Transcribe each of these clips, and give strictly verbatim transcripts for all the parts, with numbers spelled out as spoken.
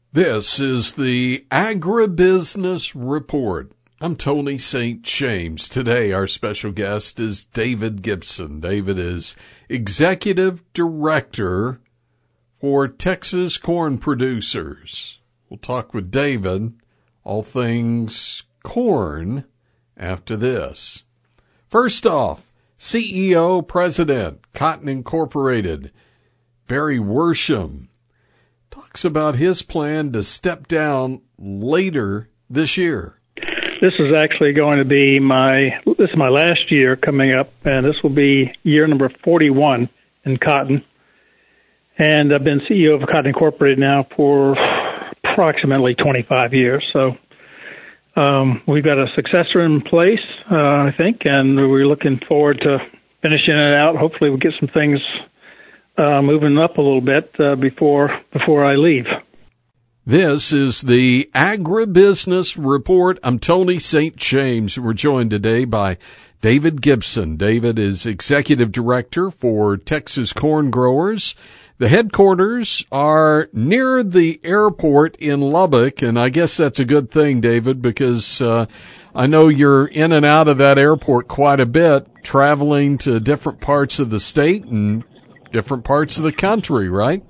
This is the Agribusiness Report. I'm Tony Saint James. Today, our special guest is David Gibson. David is Executive Director for Texas Corn Producers. We'll talk with David all things corn after this. First off, C E O, President, Cotton Incorporated, Barry Worsham, talks about his plan to step down later this year. This is actually going to be my, this is my last year coming up, and this will be year number forty-one in cotton. And I've been C E O of Cotton Incorporated now for approximately twenty-five years. So um, we've got a successor in place, uh, I think, and we're looking forward to finishing it out. Hopefully we'll get some things Uh, moving up a little bit uh, before before I leave. This is the Agribusiness Report. I'm Tony Saint James. We're joined today by David Gibson. David is Executive Director for Texas Corn Growers. The headquarters are near the airport in Lubbock, and I guess that's a good thing, David, because uh, I know you're in and out of that airport quite a bit, traveling to different parts of the state and different parts of the country, right?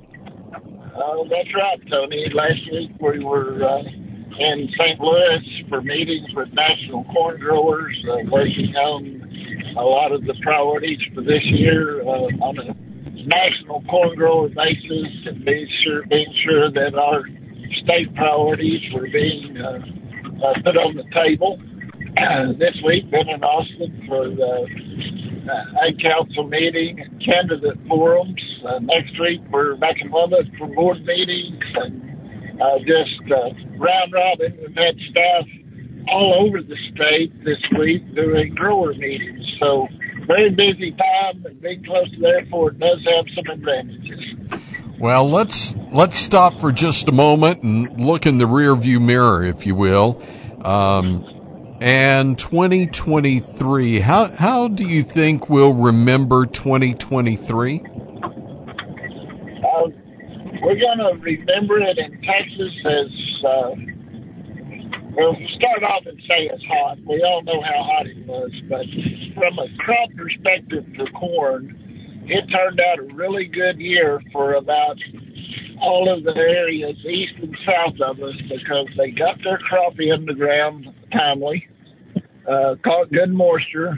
Oh, that's right, Tony. Last week we were uh, in Saint Louis for meetings with national corn growers, uh, working on a lot of the priorities for this year uh, on a national corn grower basis, and being sure, being sure that our state priorities were being uh, uh, put on the table. Uh, this week, been in Austin for the Uh, Ag Council meeting and candidate forums. Uh, next week, we're back in Lubbock for board meetings and uh, just uh, round robin. We've had staff all over the state this week doing grower meetings. So very busy time, and being close to the airport does have some advantages. Well, let's let's stop for just a moment and look in the rearview mirror, if you will. Um, And twenty twenty-three, how how do you think we'll remember twenty twenty-three? Uh, we're going to remember it in Texas as, uh, we'll start off and say it's hot. We all know how hot it was, but from a crop perspective for corn, it turned out a really good year for about all of the areas east and south of us because they got their crop in the ground timely, uh, caught good moisture,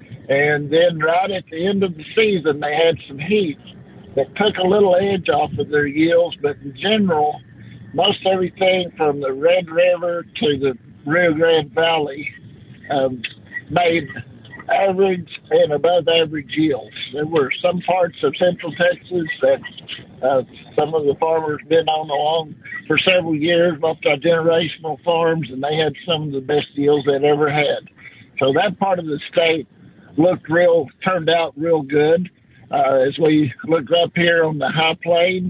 and then right at the end of the season they had some heat that took a little edge off of their yields, but in general, most everything from the Red River to the Rio Grande Valley um, made average and above average yields. There were some parts of Central Texas that uh, some of the farmers been on along for several years, multi-generational farms, and they had some of the best yields they'd ever had. So that part of the state looked real, turned out real good. Uh, as we look up here on the high plains,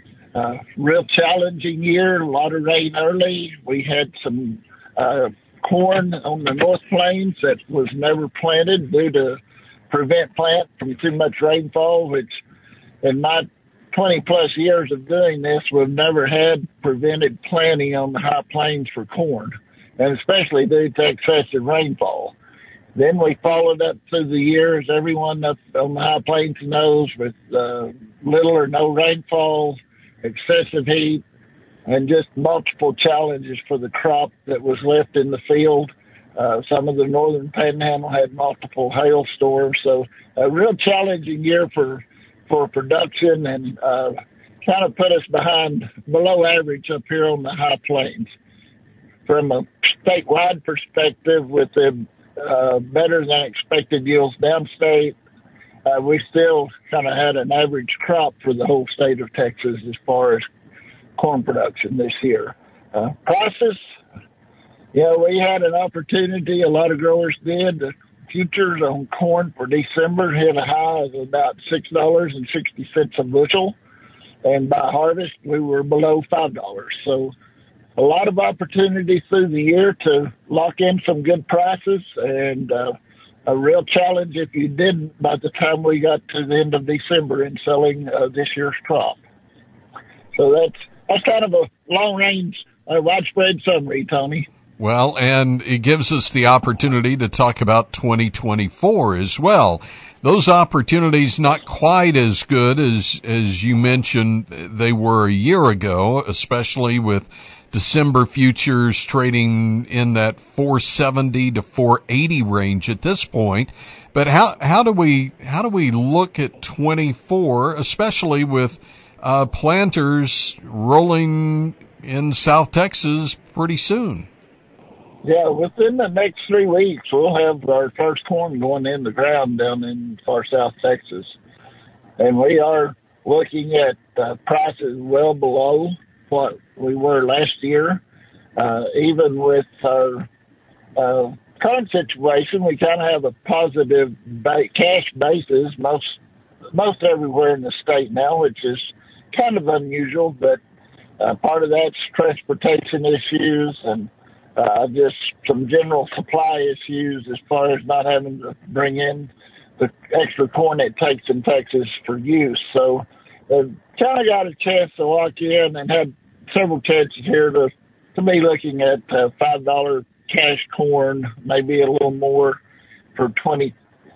uh, real challenging year, a lot of rain early. We had some uh, corn on the North Plains that was never planted due to prevent plant from too much rainfall, which in my twenty plus years of doing this, we've never had prevented planting on the high plains for corn, and especially due to excessive rainfall. Then we followed up through the years, everyone up on the high plains knows, with uh, little or no rainfall, excessive heat, and just multiple challenges for the crop that was left in the field. Uh, some of the northern panhandle had multiple hailstorms, so a real challenging year for for production, and uh, kind of put us behind below average up here on the high plains. From a statewide perspective, with the uh, better than expected yields downstate, uh, we still kind of had an average crop for the whole state of Texas as far as corn production this year. Uh, prices, yeah, we had an opportunity, a lot of growers did. The futures on corn for December hit a high of about six dollars and sixty cents a bushel, and by harvest we were below five dollars. So a lot of opportunity through the year to lock in some good prices, and uh, a real challenge if you didn't by the time we got to the end of December in selling uh, this year's crop. So that's that's kind of a long-range, uh, widespread summary, Tony. Well, and it gives us the opportunity to talk about twenty twenty-four as well. Those opportunities not quite as good as, as you mentioned they were a year ago, especially with December futures trading in that four seventy to four eighty range at this point. But how, how do we, how do we look at twenty-four, especially with, uh, planters rolling in South Texas pretty soon? Yeah, within the next three weeks, we'll have our first corn going in the ground down in far South Texas. And we are looking at uh, prices well below what we were last year. Uh, even with our uh, current situation, we kind of have a positive ba- cash basis most, most everywhere in the state now, which is kind of unusual, but uh, part of that's transportation issues and Uh, just some general supply issues as far as not having to bring in the extra corn it takes in Texas for use. So uh, kind of got a chance to lock in and had several chances here to, to be looking at uh, five dollars cash corn, maybe a little more for twenty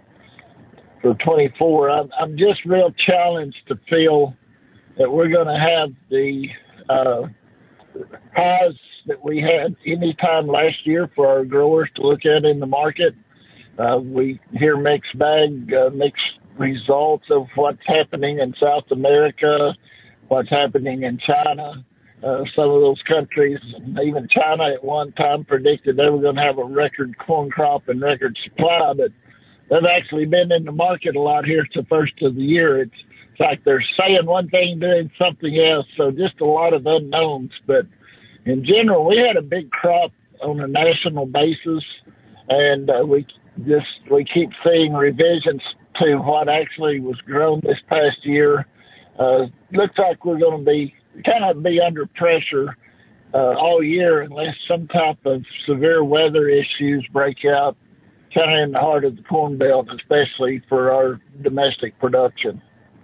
for twenty-four. I'm, I'm just real challenged to feel that we're going to have the uh, highs that we had any time last year for our growers to look at in the market. Uh, we hear mixed bag, uh, mixed results of what's happening in South America, what's happening in China. Uh, some of those countries, even China at one time predicted they were going to have a record corn crop and record supply, but they've actually been in the market a lot here at the first of the year. It's, it's like they're saying one thing, doing something else. So just a lot of unknowns, but in general, we had a big crop on a national basis, and uh, we just we keep seeing revisions to what actually was grown this past year. Uh, looks like we're going to be kind of be under pressure uh, all year unless some type of severe weather issues break out, kind of in the heart of the Corn Belt, especially for our domestic production.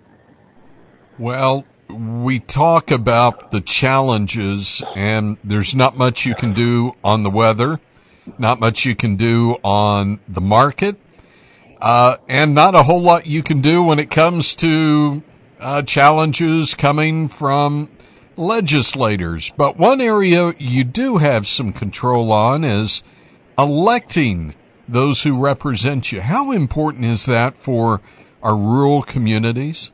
Well, we talk about the challenges, and there's not much you can do on the weather, not much you can do on the market, uh, and not a whole lot you can do when it comes to uh, challenges coming from legislators. But one area you do have some control on is electing those who represent you. How important is that for our rural communities?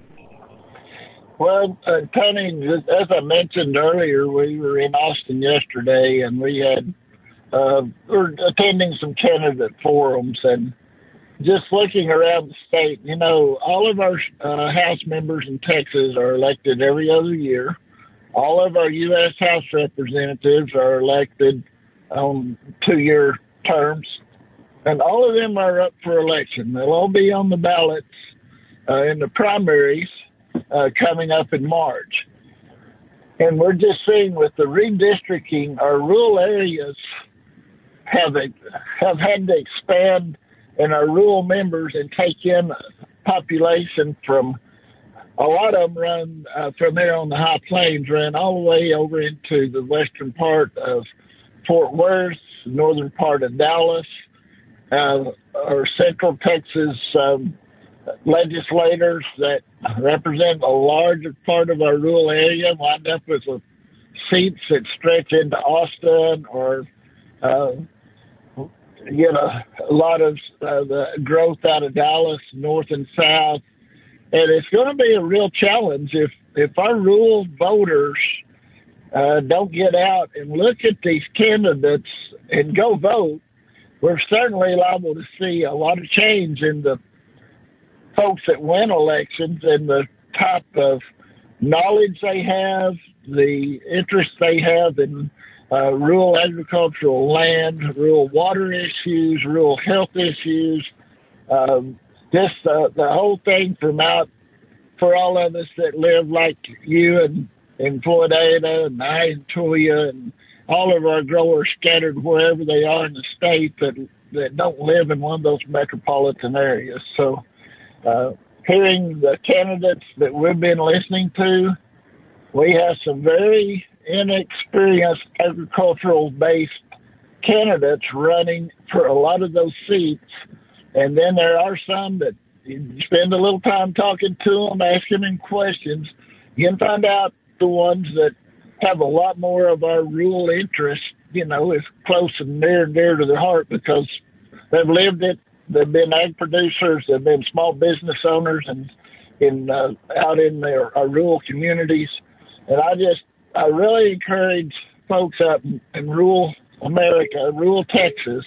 Well, uh, Tony, as I mentioned earlier, we were in Austin yesterday, and we had uh, we're attending some candidate forums, and just looking around the state. You know, all of our uh, House members in Texas are elected every other year. All of our U S House representatives are elected on two-year terms, and all of them are up for election. They'll all be on the ballots uh, in the primaries Uh, coming up in March. And we're just seeing with the redistricting, our rural areas have a, have had to expand, and our rural members and take in population from a lot of them run uh, from there on the high plains, run all the way over into the western part of Fort Worth, northern part of Dallas, uh, or central Texas um, legislators that represent a larger part of our rural area wind up with a seats that stretch into Austin or uh, get a, a lot of uh, the growth out of Dallas, north and south. And it's going to be a real challenge if, if our rural voters uh, don't get out and look at these candidates and go vote. We're certainly liable to see a lot of change in the folks that win elections and the type of knowledge they have, the interest they have in uh, rural agricultural land, rural water issues, rural health issues, um, just uh, the whole thing from out for all of us that live like you and in Floydada and I and Toya and all of our growers scattered wherever they are in the state that that don't live in one of those metropolitan areas. So uh, hearing the candidates that we've been listening to, we have some very inexperienced agricultural-based candidates running for a lot of those seats. And then there are some that you spend a little time talking to them, asking them questions. You can find out the ones that have a lot more of our rural interest, you know, is close and near and dear to their heart because they've lived it. They've been ag producers. They've been small business owners and in uh, out in their our rural communities. And I just, I really encourage folks out in, in rural America, rural Texas,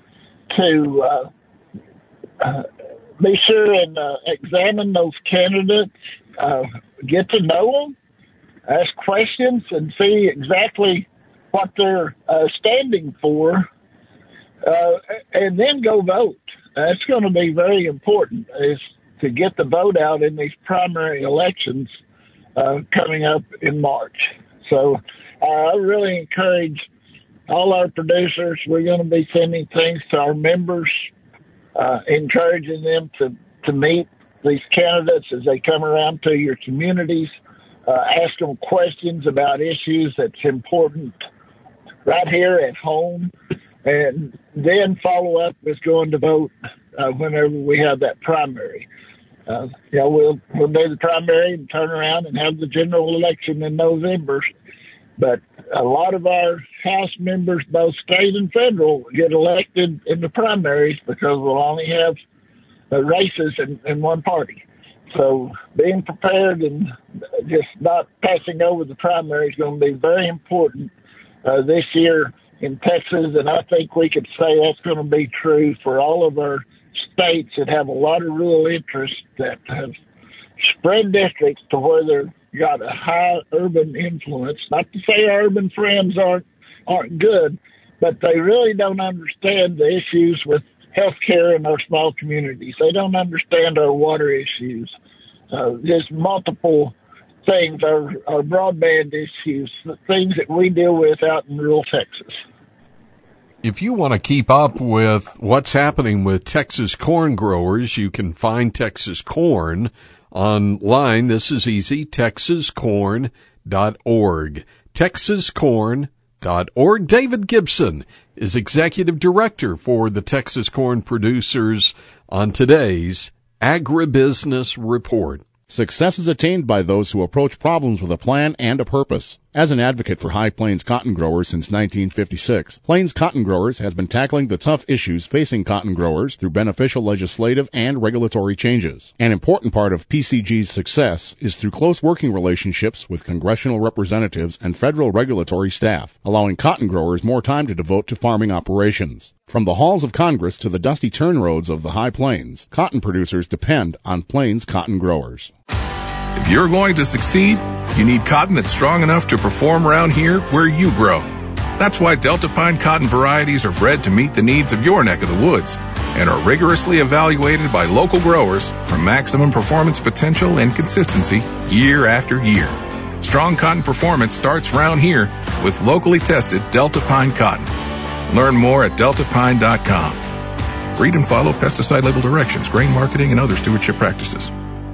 to uh, uh, be sure and uh, examine those candidates, uh, get to know them, ask questions, and see exactly what they're uh, standing for, uh, and then go vote. That's going to be very important, is to get the vote out in these primary elections uh, coming up in March. So uh, I really encourage all our producers. We're going to be sending things to our members, uh, encouraging them to, to meet these candidates as they come around to your communities, uh, ask them questions about issues that's important right here at home, and then follow up with going to vote uh, whenever we have that primary. Uh, you know, we'll, we'll do the primary and turn around and have the general election in November. But a lot of our House members, both state and federal, get elected in the primaries because we'll only have uh, races in, in one party. So being prepared and just not passing over the primary is going to be very important uh, this year in Texas. And I think we could say that's going to be true for all of our states that have a lot of rural interests that have spread districts to where they're got a high urban influence. Not to say our urban friends aren't aren't good, but they really don't understand the issues with healthcare in our small communities. They don't understand our water issues. Uh, there's multiple things, our, our broadband issues, the things that we deal with out in rural Texas. If you want to keep up with what's happening with Texas corn growers, you can find Texas Corn online. This is easy, texas corn dot org. texas corn dot org. David Gibson is Executive Director for the Texas Corn Producers on today's Agribusiness Report. Success is attained by those who approach problems with a plan and a purpose. As an advocate for High Plains cotton growers since nineteen fifty-six, Plains Cotton Growers has been tackling the tough issues facing cotton growers through beneficial legislative and regulatory changes. An important part of P C G's success is through close working relationships with congressional representatives and federal regulatory staff, allowing cotton growers more time to devote to farming operations. From the halls of Congress to the dusty turn roads of the High Plains, cotton producers depend on Plains Cotton Growers. If you're going to succeed, you need cotton that's strong enough to perform around here where you grow. That's why Delta Pine cotton varieties are bred to meet the needs of your neck of the woods and are rigorously evaluated by local growers for maximum performance potential and consistency year after year. Strong cotton performance starts around here with locally tested Delta Pine cotton. Learn more at delta pine dot com. Read and follow pesticide label directions, grain marketing, and other stewardship practices.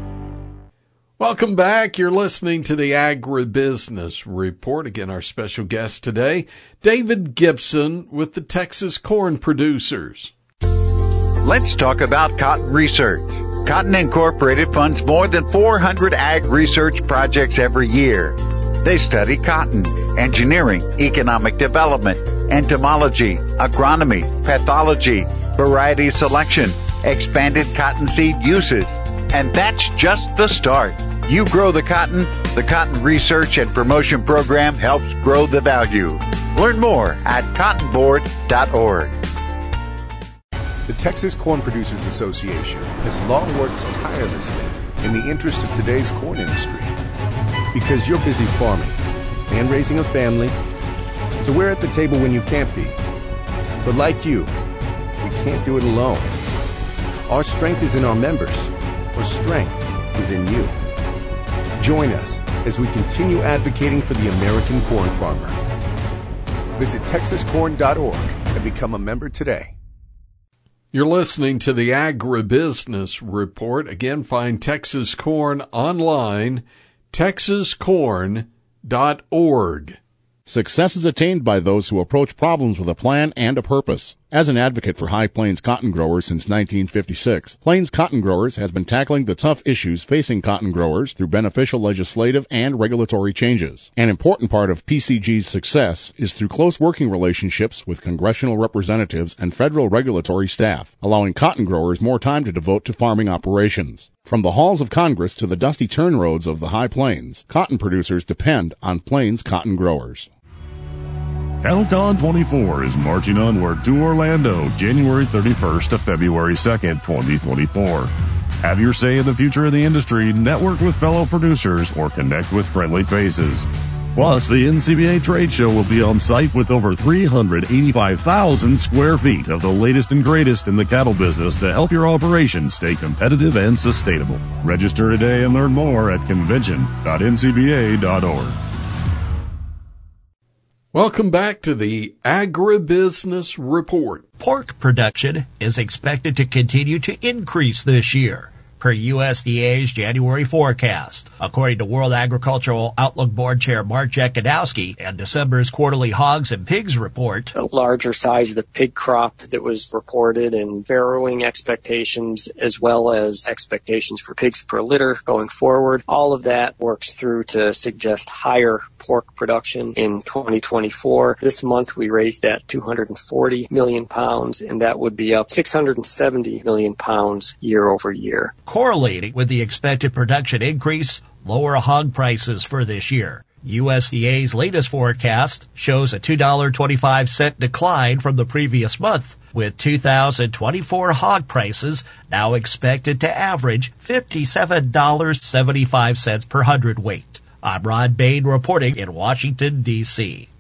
Welcome back. You're listening to the Agribusiness Report. Again, our special guest today, David Gibson with the Texas Corn Producers. Let's talk about cotton research. Cotton Incorporated funds more than four hundred ag research projects every year. They study cotton, engineering, economic development, entomology, agronomy, pathology, variety selection, expanded cottonseed uses. And that's just the start. You grow the cotton, the Cotton Research and Promotion Program helps grow the value. Learn more at cotton board dot org. The Texas Corn Producers Association has long worked tirelessly in the interest of today's corn industry. Because you're busy farming and raising a family, so we're at the table when you can't be. But like you, we can't do it alone. Our strength is in our members. Our strength is in you. Join us as we continue advocating for the American corn farmer. Visit texas corn dot org and become a member today. You're listening to the Agribusiness Report. Again, find Texas Corn online, texas corn dot org. Success is attained by those who approach problems with a plan and a purpose. As an advocate for High Plains cotton growers since nineteen fifty-six, Plains Cotton Growers has been tackling the tough issues facing cotton growers through beneficial legislative and regulatory changes. An important part of P C G's success is through close working relationships with congressional representatives and federal regulatory staff, allowing cotton growers more time to devote to farming operations. From the halls of Congress to the dusty turn roads of the High Plains, cotton producers depend on Plains Cotton Growers. CattleCon twenty-four is marching onward to Orlando, January thirty-first to February second, twenty twenty-four. Have your say in the future of the industry, network with fellow producers, or connect with friendly faces. Plus, the N C B A trade show will be on site with over three hundred eighty-five thousand square feet of the latest and greatest in the cattle business to help your operation stay competitive and sustainable. Register today and learn more at convention dot n c b a dot org. Welcome back to the Agribusiness Report. Pork production is expected to continue to increase this year, per U S D A's January forecast, according to World Agricultural Outlook Board Chair Mark Jankowski and December's quarterly hogs and pigs report. A larger size of the pig crop that was reported and farrowing expectations, as well as expectations for pigs per litter going forward. All of that works through to suggest higher pork production in twenty twenty-four. This month we raised that two hundred forty million pounds, and that would be up six hundred seventy million pounds year over year. Correlating with the expected production increase, lower hog prices for this year. U S D A's latest forecast shows a two dollars and twenty-five cents decline from the previous month, with two thousand twenty-four hog prices now expected to average fifty-seven dollars and seventy-five cents per hundredweight. I'm Ron Bain reporting in Washington, D C